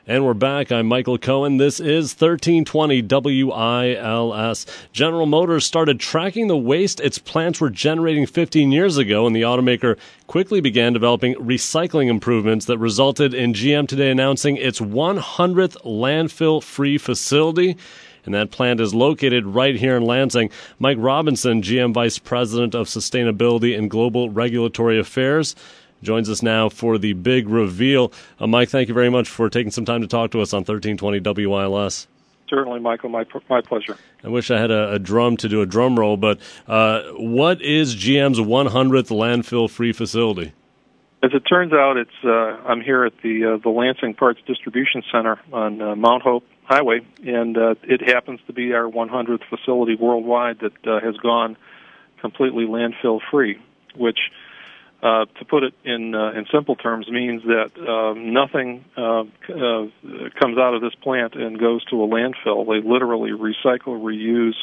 And we're back. I'm Michael Cohen. This is 1320 WILS. General Motors started tracking the waste its plants were generating 15 years ago, and the automaker quickly began developing recycling improvements that resulted in GM today announcing its 100th landfill-free facility. And that plant is located right here in Lansing. Mike Robinson, GM Vice President of Sustainability and Global Regulatory Affairs, joins us now for the big reveal. Mike, thank you very much for taking some time to talk to us on 1320 WILS. Certainly, Michael. My pleasure. I wish I had a drum to do a drum roll, but what is GM's 100th landfill-free facility? As it turns out, I'm here at the Lansing Parts Distribution Center on Mount Hope Highway, and it happens to be our 100th facility worldwide that has gone completely landfill-free, which, to put it in simple terms, means that nothing comes out of this plant and goes to a landfill. They literally recycle, reuse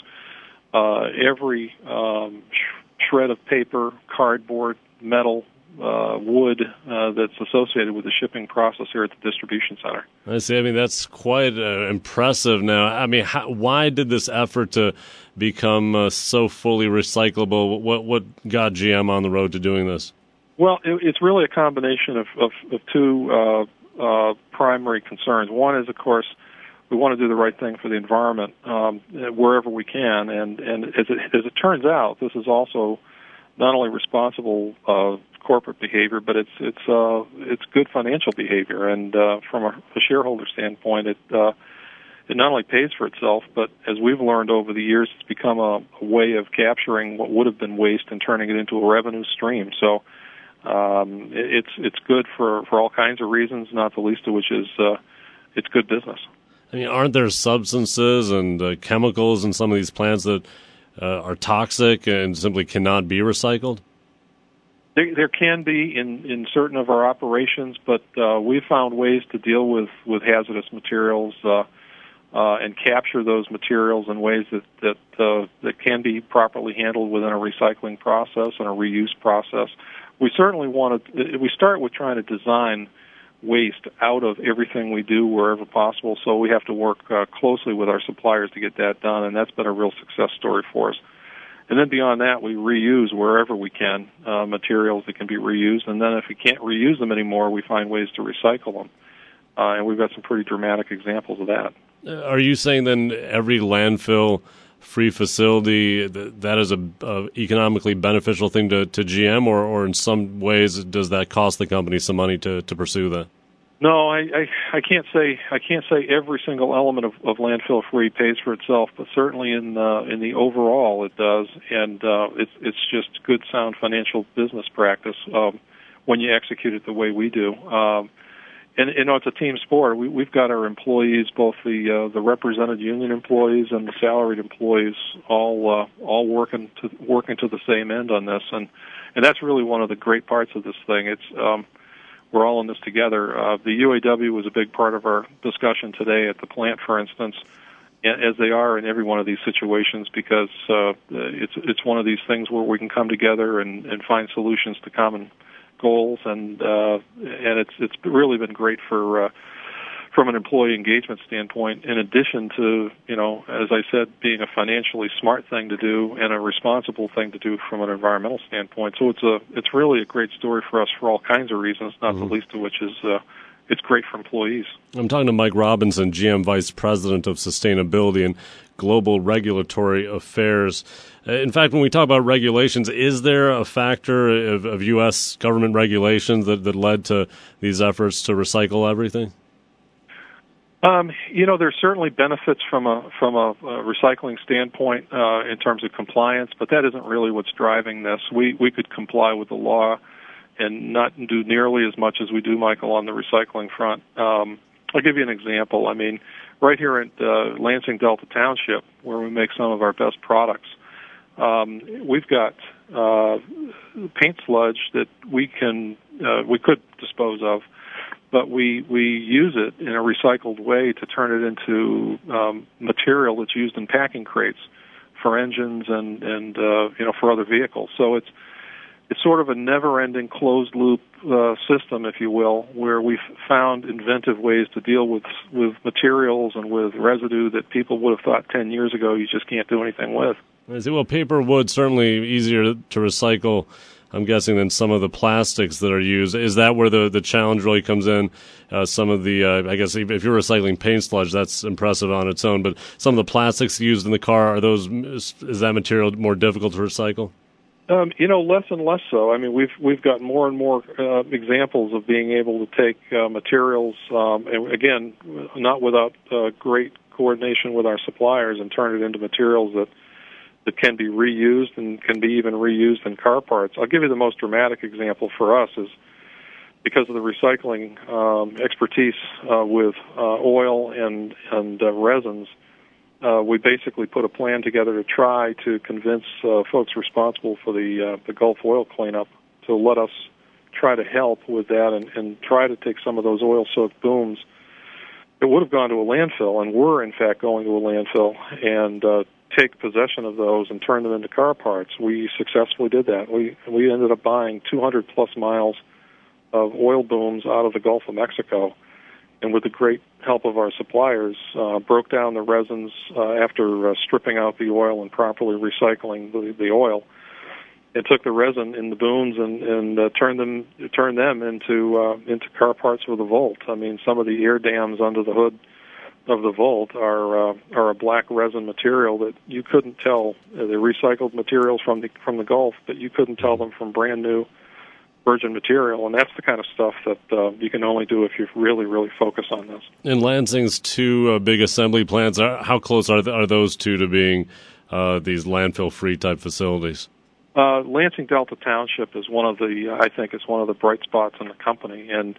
every shred of paper, cardboard, metal, wood that's associated with the shipping process here at the distribution center. I see. I mean, that's quite impressive. Now, I mean, why did this effort to become so fully recyclable? What got GM on the road to doing this? Well, it's really a combination of two primary concerns. One is, of course, we want to do the right thing for the environment wherever we can, and as it turns out, this is also not only responsible corporate behavior, but it's good financial behavior. And from a shareholder standpoint, it not only pays for itself, but as we've learned over the years, it's become a way of capturing what would have been waste and turning it into a revenue stream. So it's good for all kinds of reasons, not the least of which is it's good business. I mean, aren't there substances and chemicals in some of these plants that are toxic and simply cannot be recycled? There can be in certain of our operations, but we've found ways to deal with hazardous materials and capture those materials in ways that can be properly handled within a recycling process and a reuse process. We certainly we start with trying to design waste out of everything we do wherever possible, so we have to work closely with our suppliers to get that done, and that's been a real success story for us. And then beyond that, we reuse wherever we can materials that can be reused, and then if we can't reuse them anymore, we find ways to recycle them. And we've got some pretty dramatic examples of that. Are you saying then every landfill-free facility, that is a economically beneficial thing to GM, or in some ways does that cost the company some money to pursue that? No, I can't say every single element of landfill free pays for itself, but certainly in the overall it does, and it's just good sound financial business practice when you execute it the way we do. And it's a team sport. We've got our employees, both the represented union employees and the salaried employees, all working to the same end on this, and that's really one of the great parts of this thing. It's we're all in this together. The UAW was a big part of our discussion today at the plant, for instance, as they are in every one of these situations, because it's one of these things where we can come together and find solutions to common goals, and it's really been great for from an employee engagement standpoint, in addition to, as I said, being a financially smart thing to do and a responsible thing to do from an environmental standpoint. So it's really a great story for us for all kinds of reasons, not the least of which is it's great for employees. I'm talking to Mike Robinson, GM Vice President of Sustainability and Global Regulatory Affairs. In fact, when we talk about regulations, is there a factor of U.S. government regulations that led to these efforts to recycle everything? There's certainly benefits from a recycling standpoint in terms of compliance, but that isn't really what's driving this. We could comply with the law and not do nearly as much as we do, Michael, on the recycling front. I'll give you an example. I mean, right here at Lansing Delta Township, where we make some of our best products, we've got paint sludge that we could dispose of, but we use it in a recycled way to turn it into material that's used in packing crates for engines and for other vehicles. So it's sort of a never-ending closed-loop system, if you will, where we've found inventive ways to deal with materials and with residue that people would have thought 10 years ago you just can't do anything with. I see. Well, paper, wood, certainly easier to recycle, I'm guessing, than some of the plastics that are used. Is that where the challenge really comes in? Some of the, I guess, if you're recycling paint sludge, that's impressive on its own. But some of the plastics used in the car, is that material more difficult to recycle? Less and less so. I mean, we've got more and more examples of being able to take materials, and again, not without great coordination with our suppliers, and turn it into materials that can be reused and can be even reused in car parts. I'll give you the most dramatic example for us is because of the recycling expertise with oil and resins. We basically put a plan together to try to convince folks responsible for the Gulf oil cleanup to let us try to help with that and try to take some of those oil-soaked booms that would have gone to a landfill and were, in fact, going to a landfill and take possession of those and turn them into car parts. We successfully did that. We ended up buying 200-plus miles of oil booms out of the Gulf of Mexico, and with the great help of our suppliers, broke down the resins after stripping out the oil and properly recycling the oil, and took the resin in the booms and turned them into car parts with a Volt. I mean, some of the air dams under the hood of the Volt are a black resin material that you couldn't tell. They're recycled materials from the Gulf, but you couldn't tell them from brand new virgin material, and that's the kind of stuff that you can only do if you really, really focus on this. And Lansing's two big assembly plants, how close are those two to being these landfill-free type facilities? Lansing Delta Township is one of the bright spots in the company, and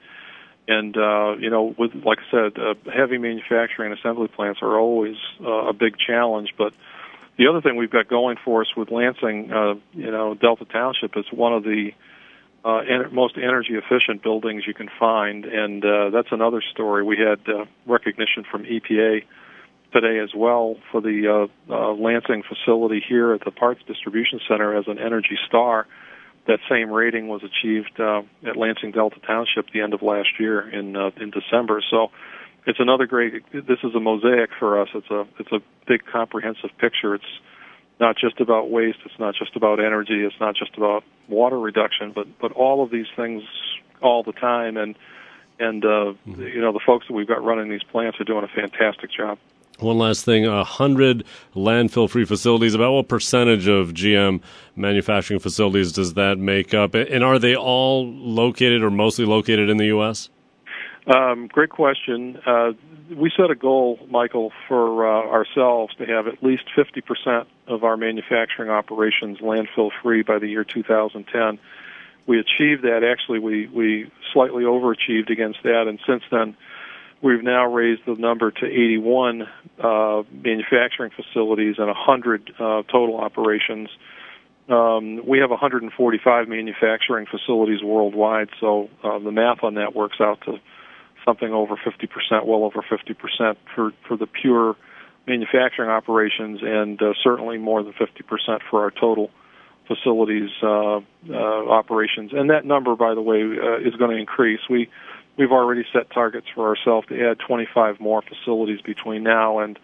with, like I said, heavy manufacturing assembly plants are always a big challenge, but the other thing we've got going for us with Lansing, Delta Township is one of the most energy-efficient buildings you can find, and that's another story. We had recognition from EPA today as well for the Lansing facility here at the Parts Distribution Center as an Energy Star. That same rating was achieved at Lansing Delta Township the end of last year in December. So it's another great. This is a mosaic for us. It's a big comprehensive picture. It's not just about waste. It's not just about energy. It's not just about water reduction, but all of these things all the time. And the folks that we've got running these plants are doing a fantastic job. One last thing, 100 landfill-free facilities. About what percentage of GM manufacturing facilities does that make up? And are they all located or mostly located in the U.S.? Great question. We set a goal, Michael, for ourselves to have at least 50% of our manufacturing operations landfill-free by the year 2010. We achieved that. Actually, we slightly overachieved against that, and since then, we've now raised the number to 81 manufacturing facilities and 100 total operations. We have 145 manufacturing facilities worldwide, so the math on that works out to something over 50%, well over 50% for the pure manufacturing operations, and certainly more than 50% for our total facilities operations. And that number, by the way, is going to increase. We've already set targets for ourselves to add 25 more facilities between now and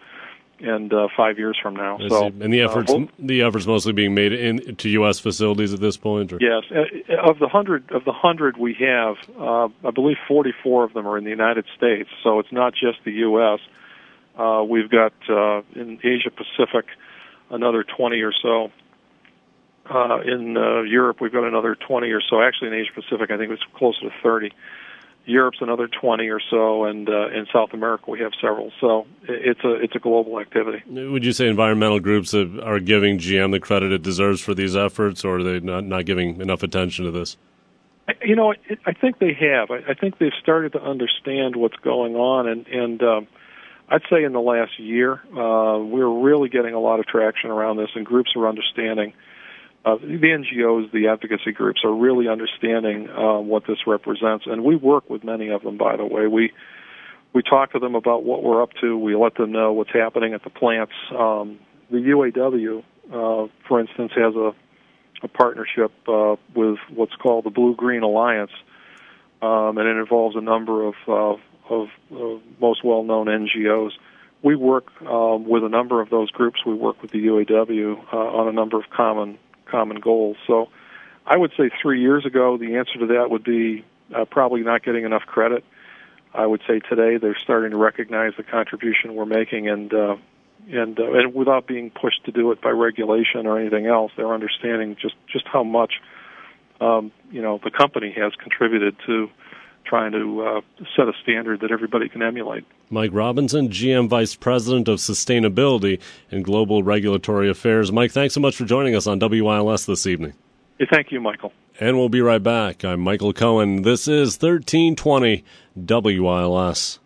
5 years from now. So, and the efforts mostly being made into U.S. facilities at this point. Or? Yes, of the 100 we have, I believe 44 of them are in the United States. So it's not just the U.S. We've got in Asia Pacific another 20 or so. In Europe, we've got another 20 or so. Actually, in Asia Pacific, I think it's closer to 30. Europe's another 20 or so, and in South America we have several. So it's a global activity. Would you say environmental groups are giving GM the credit it deserves for these efforts, or are they not giving enough attention to this? I think they have. I think they've started to understand what's going on, and I'd say in the last year we're really getting a lot of traction around this, and groups are understanding. The NGOs, the advocacy groups, are really understanding what this represents, and we work with many of them, by the way. We talk to them about what we're up to. We let them know what's happening at the plants. The UAW, for instance, has a partnership with what's called the Blue Green Alliance, and it involves a number of most well-known NGOs. We work with a number of those groups. We work with the UAW on a number of common goals. So I would say 3 years ago, the answer to that would be probably not getting enough credit. I would say today they're starting to recognize the contribution we're making, and without being pushed to do it by regulation or anything else, they're understanding just how much the company has contributed to trying to set a standard that everybody can emulate. Mike Robinson, GM Vice President of Sustainability and Global Regulatory Affairs. Mike, thanks so much for joining us on WILS this evening. Hey, thank you, Michael. And we'll be right back. I'm Michael Cohen. This is 1320 WILS.